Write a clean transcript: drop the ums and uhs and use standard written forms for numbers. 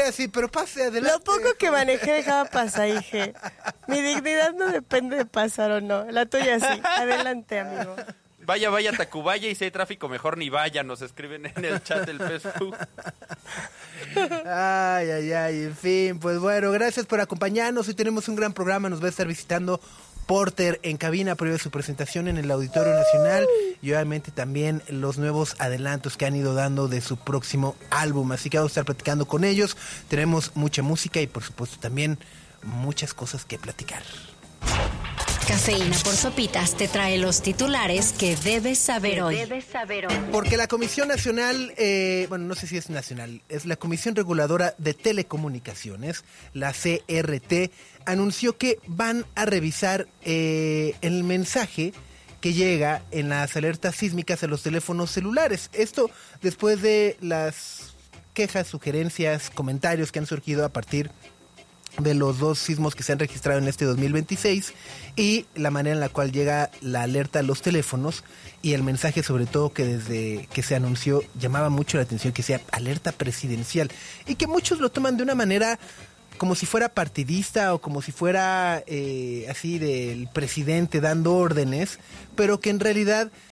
así, pero pase adelante. Lo poco que manejé dejaba pasar, dije. Mi dignidad no depende de pasar o no. La tuya sí. Adelante, amigo. Vaya a Tacubaya y si hay tráfico mejor ni vaya, nos escriben en el chat del Facebook. Ay, en fin, pues bueno, gracias por acompañarnos. Hoy tenemos un gran programa, nos va a estar visitando Porter en cabina previo a su presentación en el Auditorio Nacional y obviamente también los nuevos adelantos que han ido dando de su próximo álbum, así que vamos a estar platicando con ellos. Tenemos mucha música y por supuesto también muchas cosas que platicar. Cafeína por Sopitas te trae los titulares que debes saber hoy. Porque la Comisión Nacional, no sé si es nacional, es la Comisión Reguladora de Telecomunicaciones, la CRT, anunció que van a revisar el mensaje que llega en las alertas sísmicas a los teléfonos celulares. Esto después de las quejas, sugerencias, comentarios que han surgido a partir de los 2 sismos que se han registrado en este 2026 y la manera en la cual llega la alerta a los teléfonos y el mensaje sobre todo que desde que se anunció llamaba mucho la atención, que sea alerta presidencial y que muchos lo toman de una manera como si fuera partidista o como si fuera así del presidente dando órdenes, pero que en realidad